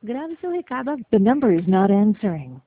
Grave seu recado. The number is not answering.